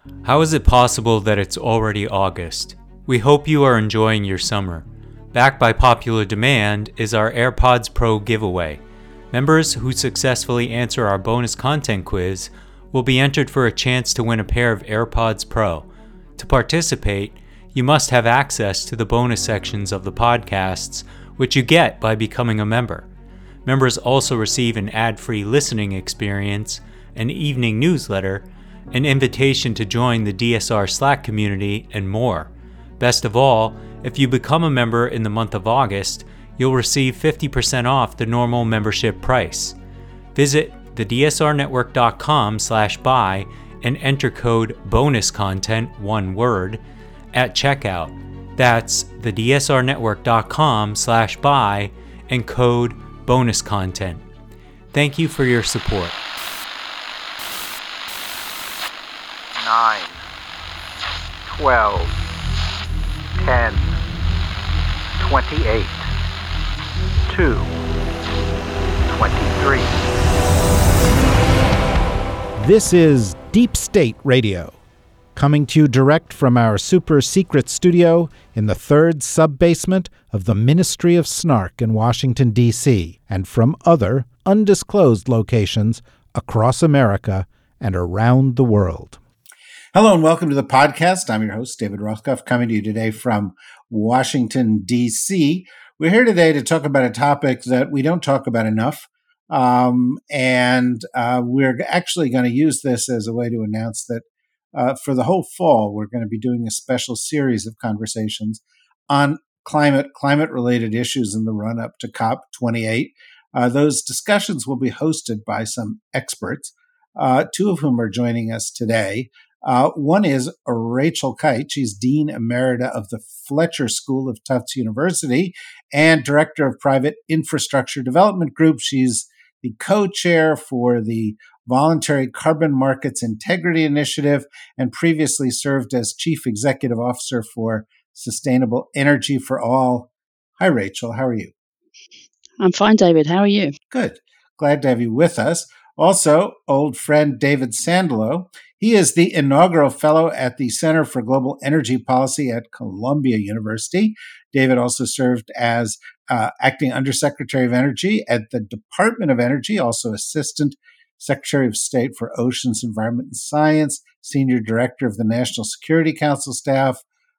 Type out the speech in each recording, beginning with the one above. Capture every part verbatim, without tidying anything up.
How is it possible that it's already August? We hope you are enjoying your summer. Backed by popular demand is our AirPods Pro giveaway. Members who successfully answer our bonus content quiz will be entered for a chance to win a pair of AirPods Pro. To participate, you must have access to the bonus sections of the podcasts, which you get by becoming a member. Members also receive an ad-free listening experience, an evening newsletter, an invitation to join the D S R Slack community, and more. Best of all, if you become a member in the month of August, you'll receive fifty percent off the normal membership price. Visit the D S R network dot com slash buy and enter code BONUSCONTENT, one word, at checkout. That's the D S R network dot com slash buy and code BONUSCONTENT. Thank you for your support. Nine, twelve, ten, twenty-eight, two, twenty-three. This is Deep State Radio, coming to you direct from our super secret studio in the third sub-basement of the Ministry of Snark in Washington, D C, and from other undisclosed locations across America and around the world. Hello and welcome to the podcast. I'm your host, David Rothkopf, coming to you today from Washington, D C. We're here today to talk about a topic that we don't talk about enough. Um, and uh, we're actually going to use this as a way to announce that uh, for the whole fall, we're going to be doing a special series of conversations on climate, climate-related issues in the run-up to COP twenty-eight. Uh, those discussions will be hosted by some experts, uh, two of whom are joining us today. Uh, one is Rachel Kyte. She's Dean Emerita of the Fletcher School of Tufts University and Director of Private Infrastructure Development Group. She's the co-chair for the Voluntary Carbon Markets Integrity Initiative and previously served as Chief Executive Officer for Sustainable Energy for All. Hi, Rachel. How are you? I'm fine, David. How are you? Good. Glad to have you with us. Also, old friend David Sandlow. He is the inaugural fellow at the Center for Global Energy Policy at Columbia University. David also served as uh, acting Undersecretary of Energy at the Department of Energy, also Assistant Secretary of State for Oceans, Environment, and Science, Senior Director of the National Security Council staff.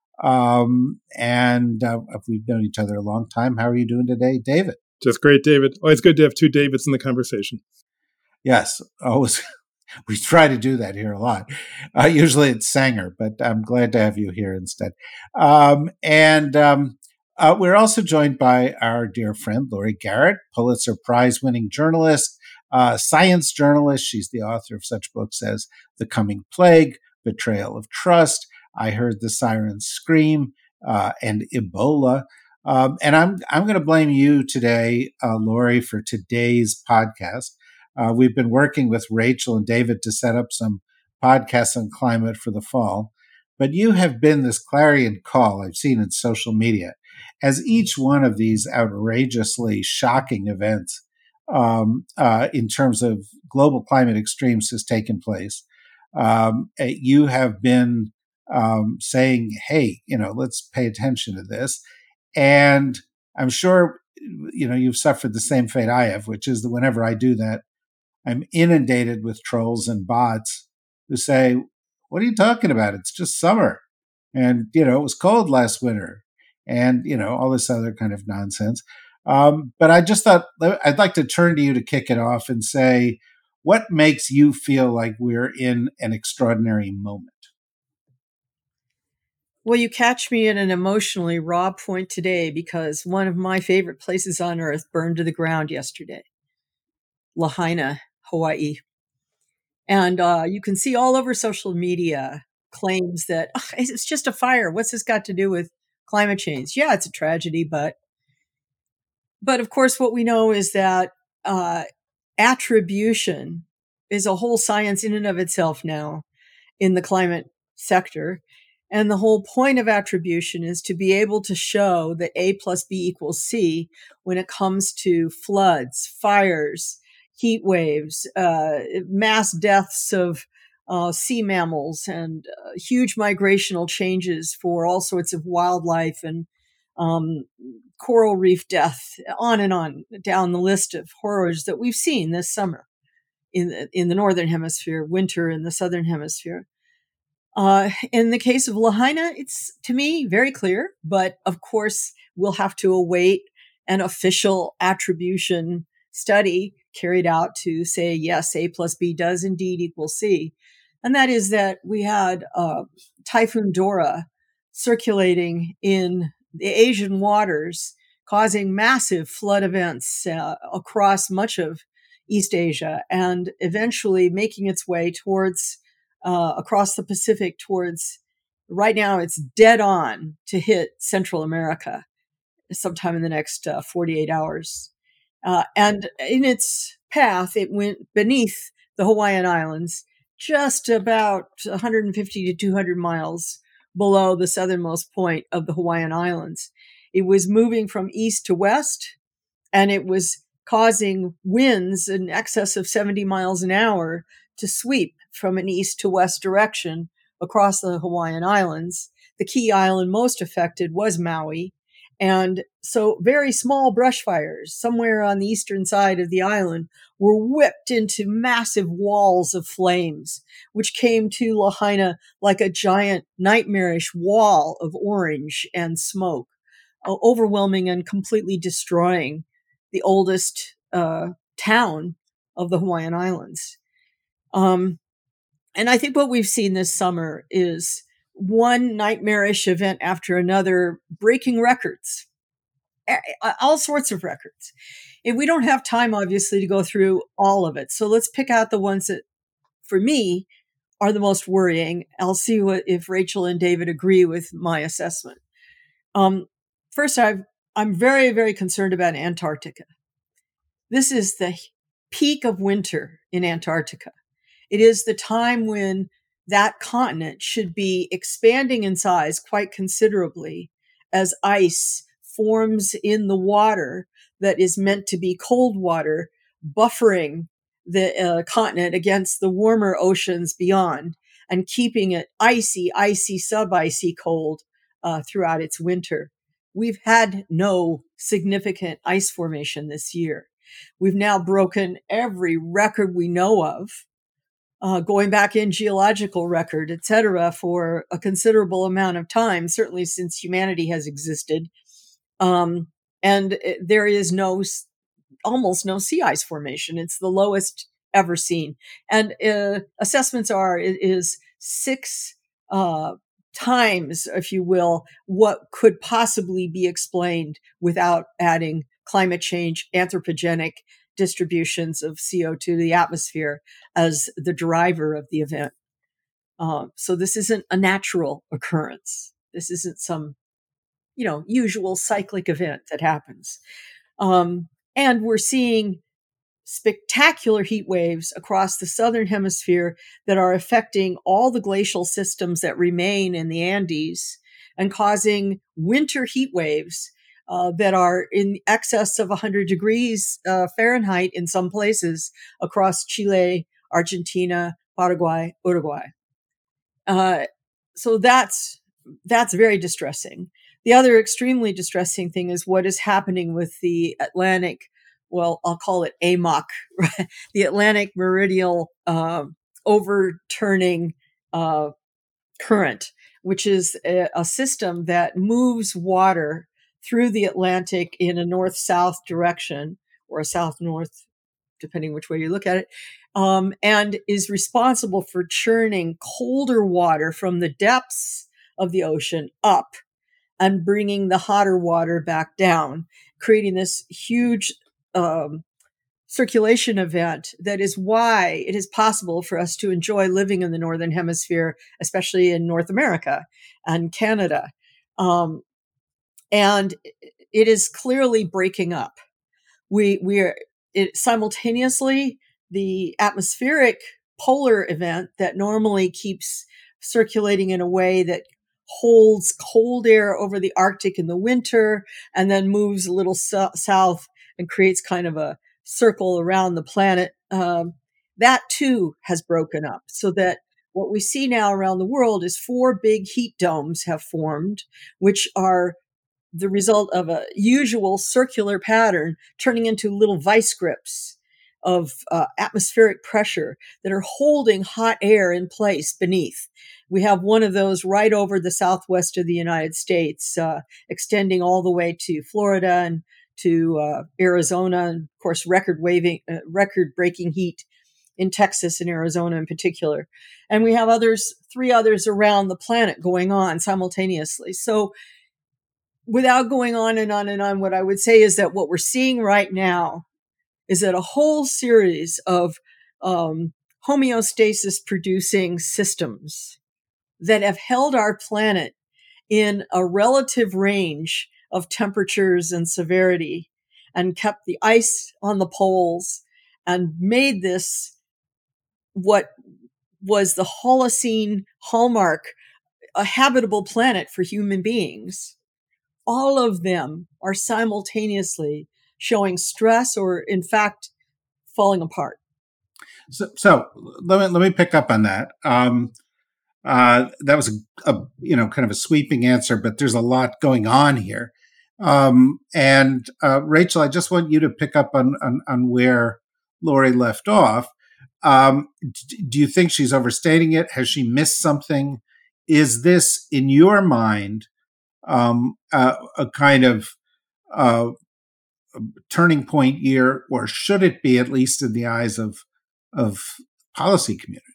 Um, and uh, we've known each other a long time. How are you doing today, David? Just great, David. Always good to have two Davids in the conversation. Yes, always. We try to do that here a lot. Uh, usually it's Sanger, but I'm glad to have you here instead. Um, and um, uh, we're also joined by our dear friend, Laurie Garrett, Pulitzer Prize-winning journalist, uh, science journalist. She's the author of such books as The Coming Plague, Betrayal of Trust, I Heard the Sirens Scream, uh, and Ebola. Um, and I'm I'm going to blame you today, uh, Laurie, for today's podcast. Uh, we've been working with Rachel and David to set up some podcasts on climate for the fall, but you have been this clarion call I've seen in social media as each one of these outrageously shocking events um, uh, in terms of global climate extremes has taken place. Um, you have been um, saying, hey, you know, let's pay attention to this. And I'm sure, you know, you've suffered the same fate I have, which is that whenever I do that, I'm inundated with trolls and bots who say, what are you talking about? It's just summer. And, you know, it was cold last winter. And, you know, all this other kind of nonsense. Um, but I just thought I'd like to turn to you to kick it off and say, what makes you feel like we're in an extraordinary moment? Well, you catch me at an emotionally raw point today because one of my favorite places on earth burned to the ground yesterday. Lahaina, Hawaii. And uh, you can see all over social media claims that oh, it's just a fire. What's this got to do with climate change? Yeah, it's a tragedy, but but of course, what we know is that uh, attribution is a whole science in and of itself now in the climate sector. And the whole point of attribution is to be able to show that A plus B equals C when it comes to floods, fires, heat waves, uh, mass deaths of uh, sea mammals and uh, huge migrational changes for all sorts of wildlife and um, coral reef death, on and on down the list of horrors that we've seen this summer in the, in the northern hemisphere, winter in the southern hemisphere. Uh, in the case of Lahaina, it's, to me, very clear, but of course, we'll have to await an official attribution study carried out to say, yes, A plus B does indeed equal C. And that is that we had uh, Typhoon Dora circulating in the Asian waters, causing massive flood events uh, across much of East Asia, and eventually making its way towards Uh, across the Pacific towards, right now it's dead on to hit Central America sometime in the next uh, forty-eight hours. Uh, and in its path, it went beneath the Hawaiian Islands, just about one hundred fifty to two hundred miles below the southernmost point of the Hawaiian Islands. It was moving from east to west, and it was causing winds in excess of seventy miles an hour to sweep from an east to west direction across the Hawaiian Islands. The key island most affected was Maui. And so very small brush fires somewhere on the eastern side of the island were whipped into massive walls of flames, which came to Lahaina like a giant nightmarish wall of orange and smoke, uh, overwhelming and completely destroying the oldest uh, town of the Hawaiian Islands. Um, and I think what we've seen this summer is one nightmarish event after another, breaking records, all sorts of records. And we don't have time, obviously, to go through all of it. So let's pick out the ones that, for me, are the most worrying. I'll see what, if Rachel and David agree with my assessment. Um, first, I've, I'm very, very concerned about Antarctica. This is the peak of winter in Antarctica. It is the time when that continent should be expanding in size quite considerably as ice forms in the water that is meant to be cold water, buffering the uh, continent against the warmer oceans beyond and keeping it icy, icy, sub-icy cold uh, throughout its winter. We've had no significant ice formation this year. We've now broken every record we know of, Uh, going back in geological record, et cetera, for a considerable amount of time, certainly since humanity has existed. Um, and it, there is no, almost no sea ice formation. It's the lowest ever seen. And uh, assessments are, it is six uh, times, if you will, what could possibly be explained without adding climate change, anthropogenic distributions of C O two to the atmosphere as the driver of the event. Um, so this isn't a natural occurrence. This isn't some, you know, usual cyclic event that happens. Um, and we're seeing spectacular heat waves across the southern hemisphere that are affecting all the glacial systems that remain in the Andes and causing winter heat waves Uh, that are in excess of one hundred degrees uh, Fahrenheit in some places across Chile, Argentina, Paraguay, Uruguay. Uh, so that's that's very distressing. The other extremely distressing thing is what is happening with the Atlantic, well, I'll call it A M O C, right? The Atlantic Meridional uh, Overturning uh, Current, which is a, a system that moves water through the Atlantic in a north-south direction, or a south-north, depending which way you look at it, um, and is responsible for churning colder water from the depths of the ocean up and bringing the hotter water back down, creating this huge um, circulation event that is why it is possible for us to enjoy living in the Northern Hemisphere, especially in North America and Canada. Um, And it is clearly breaking up. We we are it, simultaneously, the atmospheric polar event that normally keeps circulating in a way that holds cold air over the Arctic in the winter and then moves a little so- south and creates kind of a circle around the planet. Um, that too has broken up, so that what we see now around the world is four big heat domes have formed, which are the result of a usual circular pattern turning into little vice grips of uh, atmospheric pressure that are holding hot air in place beneath. We have one of those right over the southwest of the United States, uh, extending all the way to Florida and to uh, Arizona, and of course, record waving, uh, record-breaking heat in Texas and Arizona in particular. And we have others, three others around the planet going on simultaneously. So without going on and on and on, what I would say is that what we're seeing right now is that a whole series of um, homeostasis producing systems that have held our planet in a relative range of temperatures and severity and kept the ice on the poles and made this what was the Holocene hallmark, a habitable planet for human beings. All of them are simultaneously showing stress or, in fact, falling apart. So, so let me let me pick up on that. Um, uh, that was a, a you know kind of a sweeping answer, but there's a lot going on here. Um, and uh, Rachel, I just want you to pick up on on, on where Lori left off. Um, do you think she's overstating it? Has she missed something? Is this, in your mind, um, uh, a kind of uh, turning point year, or should it be, at least in the eyes of of policy community?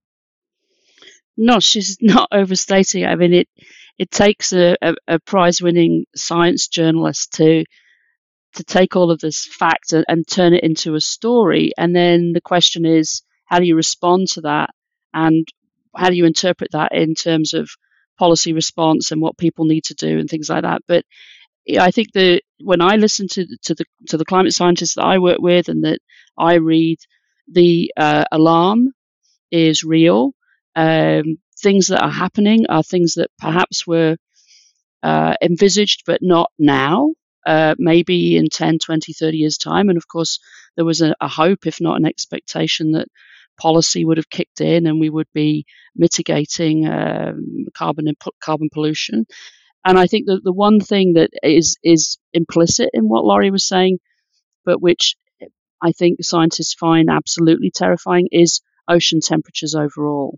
No, she's not overstating it. I mean, it it takes a, a, a prize-winning science journalist to to take all of this fact and, and turn it into a story. And then the question is, how do you respond to that? And how do you interpret that in terms of policy response and what people need to do and things like that? But I think that when I listen to to the to the climate scientists that I work with and that I read, the uh, alarm is real. Um, things that are happening are things that perhaps were uh, envisaged, but not now. Uh, maybe in ten, twenty, thirty years' time. And of course, there was a, a hope, if not an expectation, that policy would have kicked in and we would be mitigating um, carbon and carbon pollution. And I think that the one thing that is is implicit in what Lori was saying, but which I think scientists find absolutely terrifying, is ocean temperatures overall.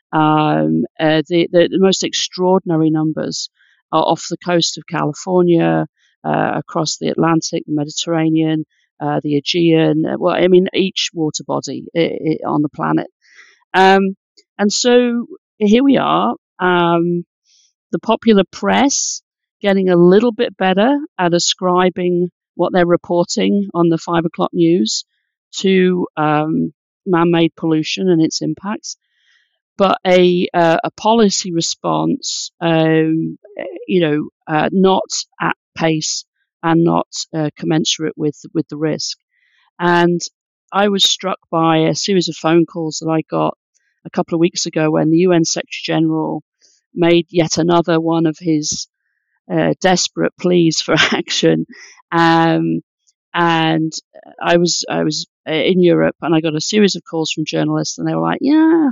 Um, uh, the, the, the most extraordinary numbers are off the coast of California, uh, across the Atlantic, the Mediterranean, uh, the Aegean. Well, I mean, each water body I- I on the planet. Um, and so here we are. Um, the popular press getting a little bit better at ascribing what they're reporting on the five o'clock news to um, man-made pollution and its impacts. But a uh, a policy response, um, you know, uh, not at pace and not uh, commensurate with with the risk. And I was struck by a series of phone calls that I got a couple of weeks ago when the U N Secretary General made yet another one of his uh, desperate pleas for action. Um, and I was I was in Europe, and I got a series of calls from journalists, and they were like, "Yeah."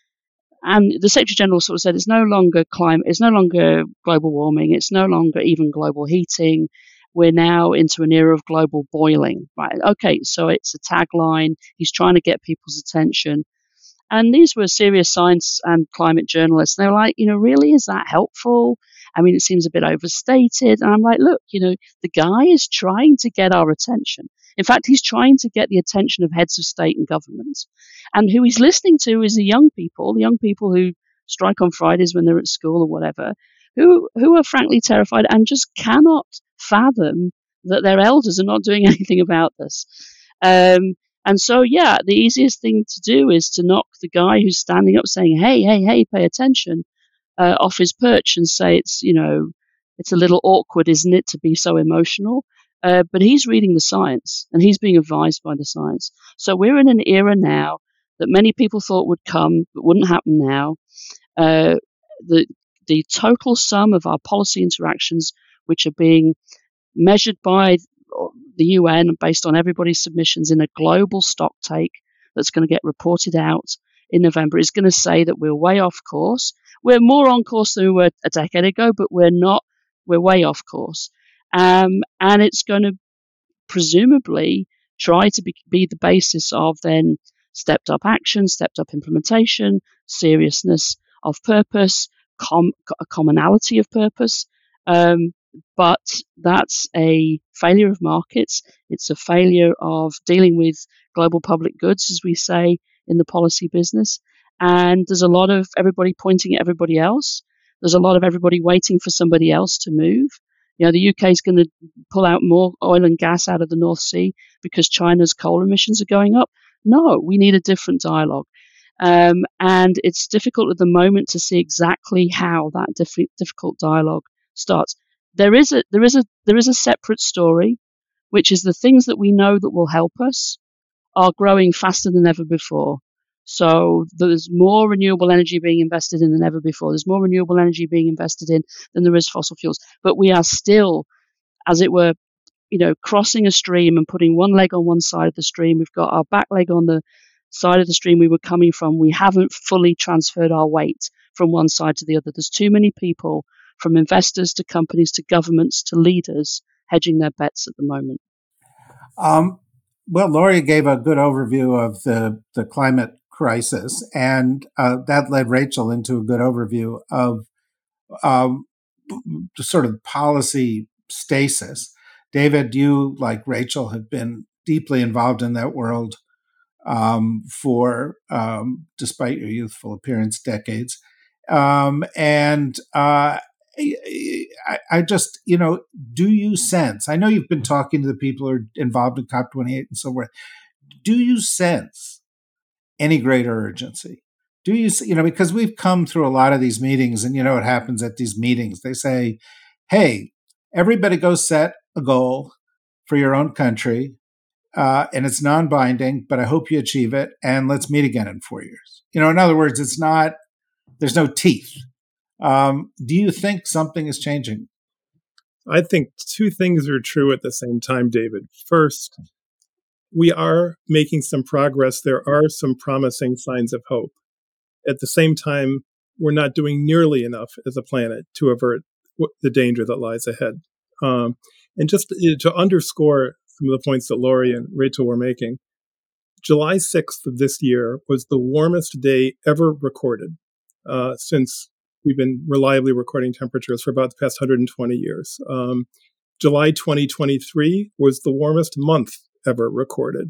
And the Secretary General sort of said it's no longer climate, it's no longer global warming, it's no longer even global heating. We're now into an era of global boiling, right? Okay, so it's a tagline. He's trying to get people's attention. And these were serious science and climate journalists. They were like, you know, really, is that helpful? I mean, it seems a bit overstated. And I'm like, look, you know, the guy is trying to get our attention. In fact, he's trying to get the attention of heads of state and government. And who he's listening to is the young people, the young people who strike on Fridays when they're at school or whatever, who, who are frankly terrified and just cannot fathom that their elders are not doing anything about this. Um, and so, yeah, the easiest thing to do is to knock the guy who's standing up saying, hey, hey, hey, pay attention, uh, off his perch and say it's, you know, it's a little awkward, isn't it, to be so emotional? Uh, but he's reading the science and he's being advised by the science. So we're in an era now that many people thought would come but wouldn't happen now. Uh, the the total sum of our policy interactions, which are being measured by the U N based on everybody's submissions in a global stock take that's going to get reported out in November is going to say that we're way off course. We're more on course than we were a decade ago, but we're not, we're way off course. Um, and it's going to presumably try to be, be the basis of then stepped up action, stepped up implementation, seriousness of purpose, com- a commonality of purpose. Um, but that's a failure of markets. It's a failure of dealing with global public goods, as we say in the policy business. And there's a lot of everybody pointing at everybody else. There's a lot of everybody waiting for somebody else to move. You know, the U K is going to pull out more oil and gas out of the North Sea because China's coal emissions are going up. No, we need a different dialogue. Um, and it's difficult at the moment to see exactly how that diff- difficult dialogue starts. There is a there is a there is a separate story, which is the things that we know that will help us are growing faster than ever before. So there's more renewable energy being invested in than ever before. There's more renewable energy being invested in than there is fossil fuels. But we are still, as it were, you know, crossing a stream and putting one leg on one side of the stream. We've got our back leg on the side of the stream we were coming from. We haven't fully transferred our weight from one side to the other. There's too many people, from investors to companies to governments to leaders, hedging their bets at the moment. Um, well, Laurie gave a good overview of the, the climate crisis, and uh, that led Rachel into a good overview of um, sort of policy stasis. David, you, like Rachel, have been deeply involved in that world um, for, um, despite your youthful appearance, decades. Um, and uh, I, I just, you know, do you sense, I know you've been talking to the people who are involved in COP twenty-eight and so forth. Do you sense any greater urgency? Do you, you know, because we've come through a lot of these meetings, and you know what happens at these meetings. They say, hey, everybody go set a goal for your own country, uh, and it's non-binding, but I hope you achieve it, and let's meet again in four years. You know, in other words, it's not, there's no teeth. Um, do you think something is changing? I think two things are true at the same time, David. First, we are making some progress. There are some promising signs of hope. At the same time, we're not doing nearly enough as a planet to avert the danger that lies ahead. Um, and just to, to underscore some of the points that Laurie and Rachel were making, July sixth of this year was the warmest day ever recorded uh, since we've been reliably recording temperatures for about the past one hundred twenty years. Um, July twenty twenty-three was the warmest month ever recorded.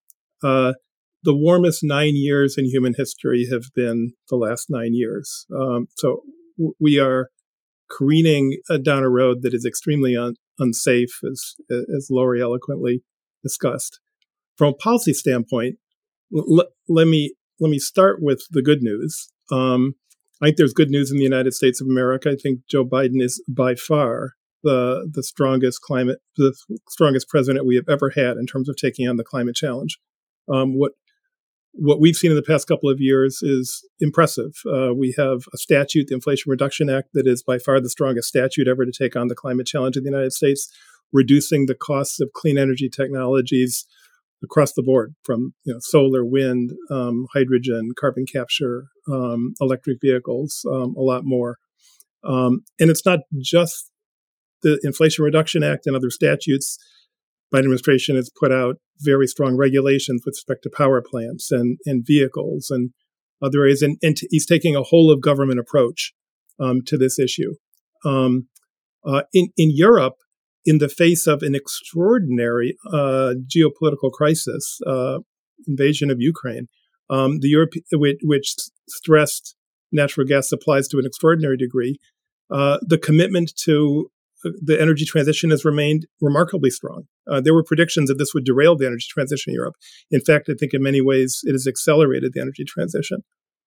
Uh, the warmest nine years in human history have been the last nine years. Um, so w- we are careening uh, down a road that is extremely un- unsafe, as as Laurie eloquently discussed. From a policy standpoint, l- let me let me start with the good news. Um, I think there's good news in the United States of America. I think Joe Biden is by far the the strongest climate, the strongest president we have ever had in terms of taking on the climate challenge. Um, what what we've seen in the past couple of years is impressive. Uh, we have a statute, the Inflation Reduction Act, that is by far the strongest statute ever to take on the climate challenge in the United States, reducing the costs of clean energy technologies across the board, from you know, solar, wind, um, hydrogen, carbon capture, um, electric vehicles, um, a lot more. Um, and it's not just the Inflation Reduction Act and other statutes. Biden administration has put out very strong regulations with respect to power plants and, and vehicles and other areas. And, and t- he's taking a whole of government approach um, to this issue. Um, uh, in, in Europe, in the face of an extraordinary uh, geopolitical crisis, uh, invasion of Ukraine, um, the Europe, which, which stressed natural gas supplies to an extraordinary degree, uh, the commitment to the energy transition has remained remarkably strong. Uh, there were predictions that this would derail the energy transition in Europe. In fact, I think in many ways it has accelerated the energy transition.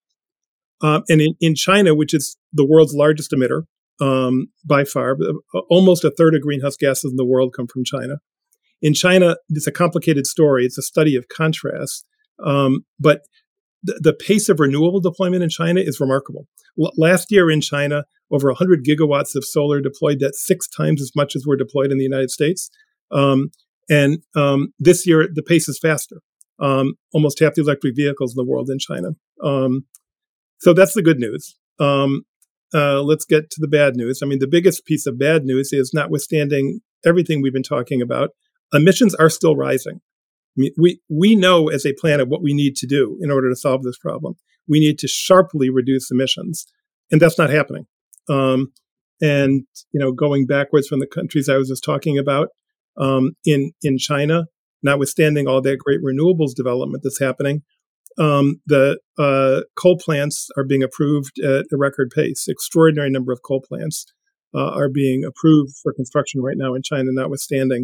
Um, and in, in China, which is the world's largest emitter um, by far, almost a third of greenhouse gases in the world come from China. In China, it's a complicated story. It's a study of contrast. Um, but the, the pace of renewable deployment in China is remarkable. L- last year in China, over one hundred gigawatts of solar deployed. That's six times as much as were deployed in the United States. Um, and um, this year, the pace is faster. Um, almost half the electric vehicles in the world in China. Um, so that's the good news. Um, uh, let's get to the bad news. I mean, the biggest piece of bad news is, notwithstanding everything we've been talking about, emissions are still rising. I mean, we, we know as a planet what we need to do in order to solve this problem. We need to sharply reduce emissions, and that's not happening. Um, and, you know, going backwards from the countries I was just talking about, um, in, in China, notwithstanding all that great renewables development that's happening, um, the uh, coal plants are being approved at a record pace. Extraordinary number of coal plants uh, are being approved for construction right now in China, notwithstanding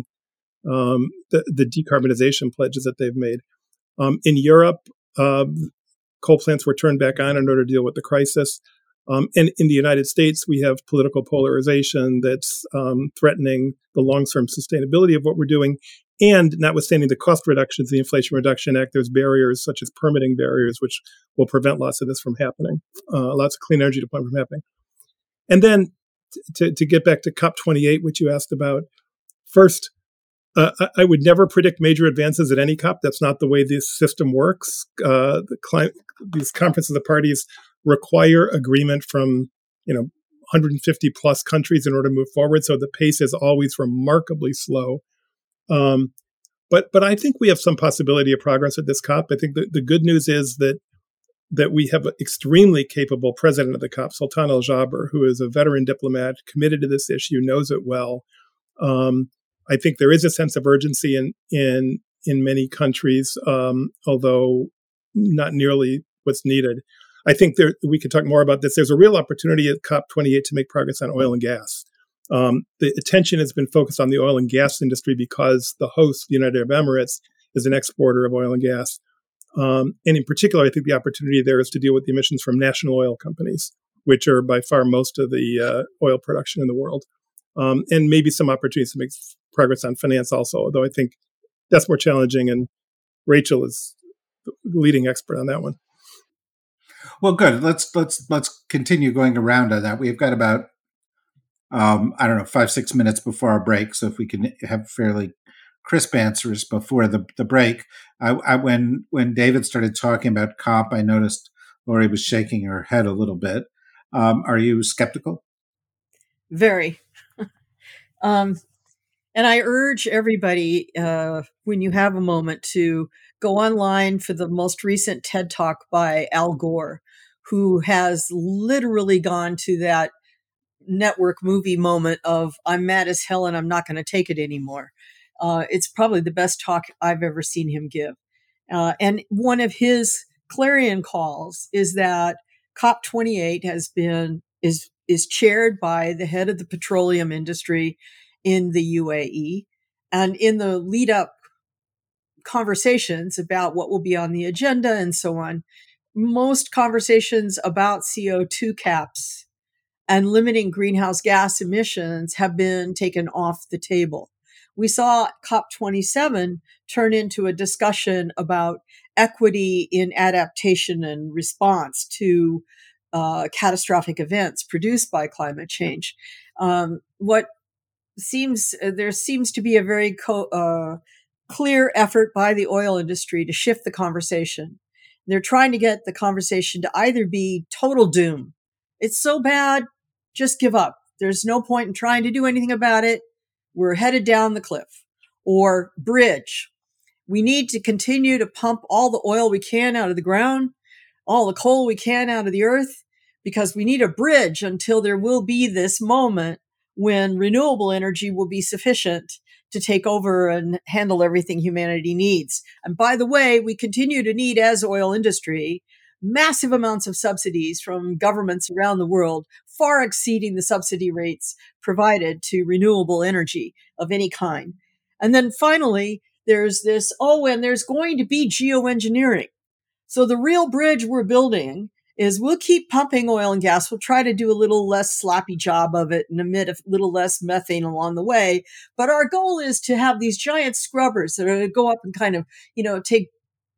um, the, the decarbonization pledges that they've made. Um, in Europe, uh, coal plants were turned back on in order to deal with the crisis. Um, and in the United States, we have political polarization that's um, threatening the long-term sustainability of what we're doing. And notwithstanding the cost reductions, the Inflation Reduction Act, there's barriers such as permitting barriers, which will prevent lots of this from happening, uh, lots of clean energy deployment from happening. And then t- to, to get back to COP twenty-eight, which you asked about, first, uh, I, I would never predict major advances at any COP. That's not the way this system works. Uh, the cli- these conferences of the parties require agreement from, you know, one hundred fifty plus countries in order to move forward. So the pace is always remarkably slow. Um, but but I think we have some possibility of progress at this COP. I think the, the good news is that that we have an extremely capable president of the COP, Sultan Al Jaber, who is a veteran diplomat, committed to this issue, knows it well. Um, I think there is a sense of urgency in in in many countries, um, although not nearly what's needed. I think there, we could talk more about this. There's a real opportunity at COP twenty-eight to make progress on oil and gas. Um, the attention has been focused on the oil and gas industry because the host, the United Arab Emirates, is an exporter of oil and gas. Um, and in particular, I think the opportunity there is to deal with the emissions from national oil companies, which are by far most of the uh, oil production in the world. Um, and maybe some opportunities to make progress on finance also, although I think that's more challenging. And Rachel is the leading expert on that one. Well, good. Let's let's let's continue going around on that. We've got about um, I don't know five six minutes before our break, so if we can have fairly crisp answers before the the break. I, I when when David started talking about COP, I noticed Lori was shaking her head a little bit. Um, are you skeptical? Very. um, and I urge everybody, uh, when you have a moment, to go online for the most recent TED Talk by Al Gore, who has literally gone to that network movie moment of I'm mad as hell and I'm not going to take it anymore. Uh, it's probably the best talk I've ever seen him give. Uh, and one of his clarion calls is that COP twenty-eight has been is is chaired by the head of the petroleum industry in the U A E, and in the lead up conversations about what will be on the agenda and so on, most conversations about C O two caps and limiting greenhouse gas emissions have been taken off the table. We saw COP twenty-seven turn into a discussion about equity in adaptation and response to uh, catastrophic events produced by climate change. Um, what seems there seems to be a very co- uh, clear effort by the oil industry to shift the conversation. They're trying to get the conversation to either be total doom. It's so bad, just give up. There's no point in trying to do anything about it. We're headed down the cliff. Or bridge. We need to continue to pump all the oil we can out of the ground, all the coal we can out of the earth, because we need a bridge until there will be this moment when renewable energy will be sufficient to take over and handle everything humanity needs. And by the way, we continue to need, as oil industry, massive amounts of subsidies from governments around the world, far exceeding the subsidy rates provided to renewable energy of any kind. And then finally, there's this, oh, and there's going to be geoengineering. So the real bridge we're building is we'll keep pumping oil and gas. We'll try to do a little less sloppy job of it and emit a little less methane along the way. But our goal is to have these giant scrubbers that are going to go up and kind of, you know, take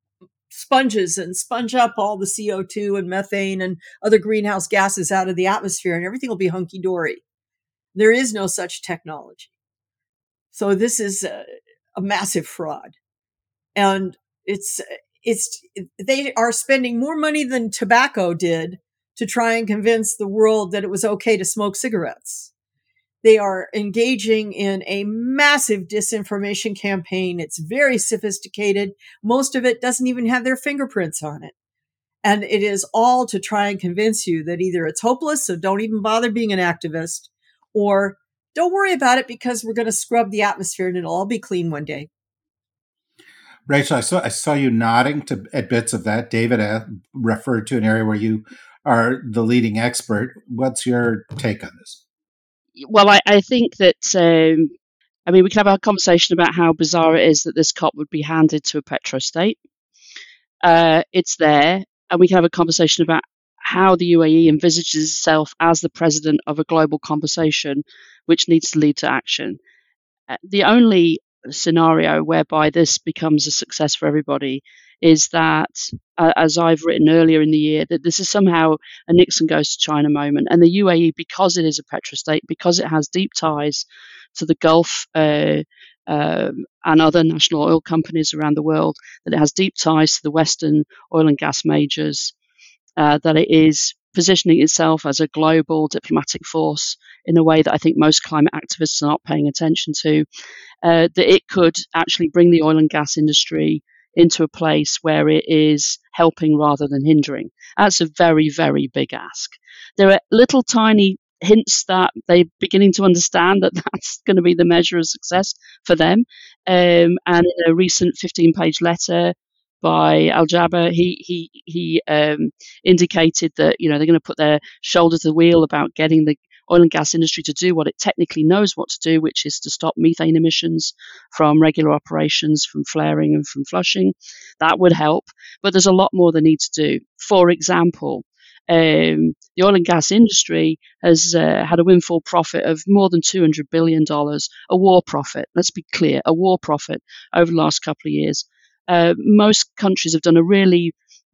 sponges and sponge up all the C O two and methane and other greenhouse gases out of the atmosphere, and everything will be hunky-dory. There is no such technology. So this is a, a massive fraud. And it's it's they are spending more money than tobacco did to try and convince the world that it was okay to smoke cigarettes. They are engaging in a massive disinformation campaign. It's very sophisticated. Most of it doesn't even have their fingerprints on it. And it is all to try and convince you that either it's hopeless, so don't even bother being an activist, or don't worry about it because we're going to scrub the atmosphere and it'll all be clean one day. Rachel, I saw I saw you nodding to at bits of that. David uh, referred to an area where you are the leading expert. What's your take on this? Well, I, I think that, um, I mean, we can have a conversation about how bizarre it is that this COP would be handed to a petrostate. Uh, it's there, and we can have a conversation about how the U A E envisages itself as the president of a global conversation which needs to lead to action. Uh, the only scenario whereby this becomes a success for everybody is that, uh, as I've written earlier in the year, that this is somehow a Nixon goes to China moment. And the U A E, because it is a petrostate, because it has deep ties to the Gulf uh, um, and other national oil companies around the world, that it has deep ties to the Western oil and gas majors, uh, that it is positioning itself as a global diplomatic force in a way that I think most climate activists are not paying attention to, uh, that it could actually bring the oil and gas industry into a place where it is helping rather than hindering. That's a very, very big ask. There are little tiny hints that they're beginning to understand that that's going to be the measure of success for them. Um, and in a recent fifteen-page letter by Al Jaber, he he he um, indicated that, you know, they're going to put their shoulder to the wheel about getting the oil and gas industry to do what it technically knows what to do, which is to stop methane emissions from regular operations, from flaring and from flushing. That would help, but there's a lot more they need to do. For example, um, the oil and gas industry has uh, had a windfall profit of more than two hundred billion dollars, a war profit, let's be clear, a war profit over the last couple of years. Uh, most countries have done a really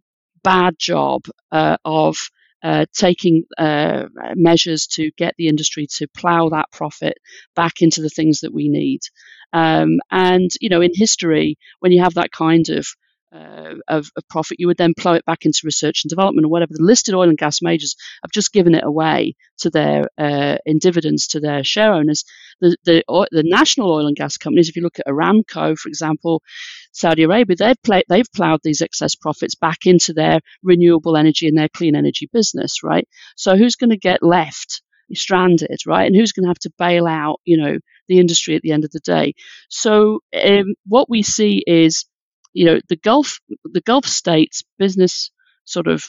bad job uh, of uh, taking uh, measures to get the industry to plough that profit back into the things that we need. Um, and, you know, in history, when you have that kind of Uh, of, of profit, you would then plough it back into research and development or whatever. The listed oil and gas majors have just given it away to their uh, in dividends to their share owners. The, the the national oil and gas companies, if you look at Aramco, for example, Saudi Arabia, they've play, they've ploughed these excess profits back into their renewable energy and their clean energy business, right? So who's going to get left stranded, right? And who's going to have to bail out, you know, the industry at the end of the day? So um, what we see is, you know, the Gulf, the Gulf states' business sort of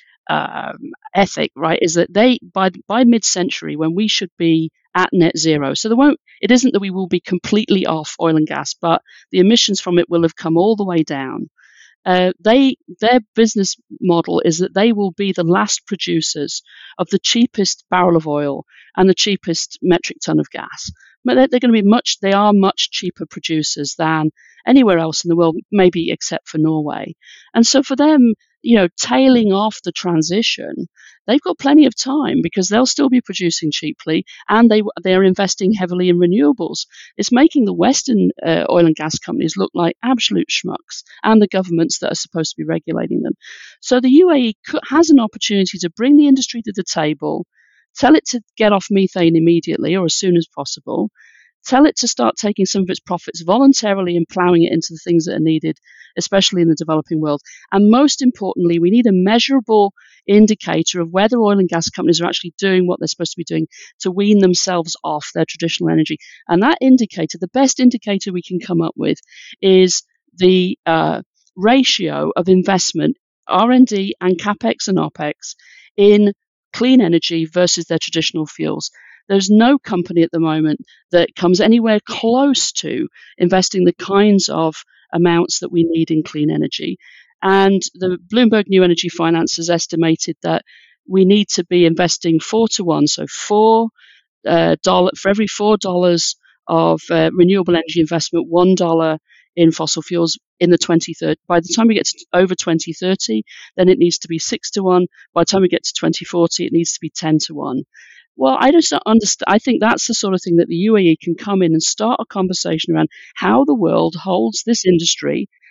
um, ethic, right, is that they by by mid-century, when we should be at net zero, so there won't. It isn't that we will be completely off oil and gas, but the emissions from it will have come all the way down. Uh, they their business model is that they will be the last producers of the cheapest barrel of oil and the cheapest metric ton of gas. But they're, they're going to be much. They are much cheaper producers than anywhere else in the world, maybe except for Norway. And so for them, you know, tailing off the transition, they've got plenty of time because they'll still be producing cheaply, and they they are investing heavily in renewables. It's making the Western uh, oil and gas companies look like absolute schmucks, and the governments that are supposed to be regulating them. So the U A E has an opportunity to bring the industry to the table, tell it to get off methane immediately or as soon as possible, tell it to start taking some of its profits voluntarily and ploughing it into the things that are needed, especially in the developing world. And most importantly, we need a measurable indicator of whether oil and gas companies are actually doing what they're supposed to be doing to wean themselves off their traditional energy. And that indicator, the best indicator we can come up with, is the uh, ratio of investment, R and D and CapEx and OpEx, in clean energy versus their traditional fuels. There's no company at the moment that comes anywhere close to investing the kinds of amounts that we need in clean energy. And the Bloomberg New Energy Finance has estimated that we need to be investing four to one, so four uh, dollar for every four dollars of uh, renewable energy investment, one dollar in fossil fuels in the twenty thirty. By the time we get to over twenty thirty, then it needs to be six to one. By the time we get to twenty forty, it needs to be ten to one. Well, I just don't understand. I think that's the sort of thing that the U A E can come in and start a conversation around how the world holds this industry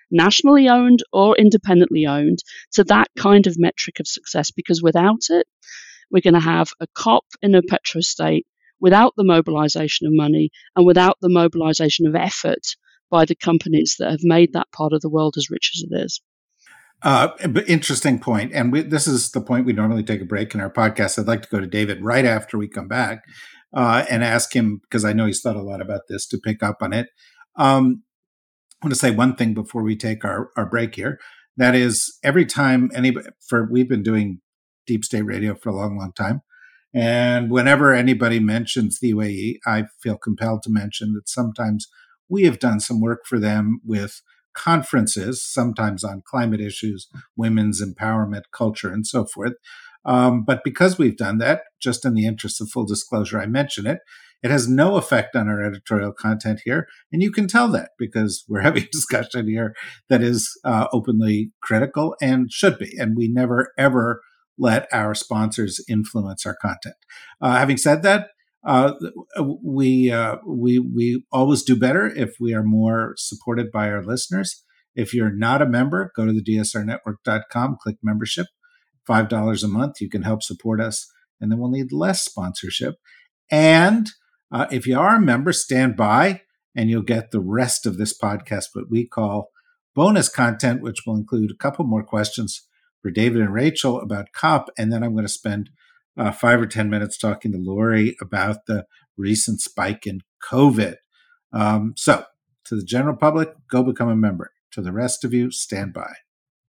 nationally owned or independently owned, to that kind of metric of success, because without it, we're going to have a COP in a petrostate without the mobilization of money and without the mobilization of effort by the companies that have made that part of the world as rich as it is. Uh, but interesting point. And we, this is the point we normally take a break in our podcast. I'd like to go to David right after we come back uh, and ask him, because I know he's thought a lot about this, to pick up on it. Um, I want to say one thing before we take our, our break here. That is, every time anybody, for we've been doing Deep State Radio for a long, long time. And whenever anybody mentions the U A E, I feel compelled to mention that sometimes we have done some work for them with conferences, sometimes on climate issues, women's empowerment, culture, and so forth. Um, but because we've done that, just in the interest of full disclosure, I mention it. It has no effect on our editorial content here. And you can tell that because we're having a discussion here that is uh, openly critical and should be. And we never, ever let our sponsors influence our content. Uh, having said that, uh, we uh, we we always do better if we are more supported by our listeners. If you're not a member, go to the D S R network dot com, click membership, five dollars a month. You can help support us, and then we'll need less sponsorship. And uh, if you are a member, stand by, and you'll get the rest of this podcast, what we call bonus content, which will include a couple more questions for David and Rachel about COP, and then I'm going to spend uh, five or ten minutes talking to Lori about the recent spike in COVID. Um, so, to the general public, go become a member. To the rest of you, stand by.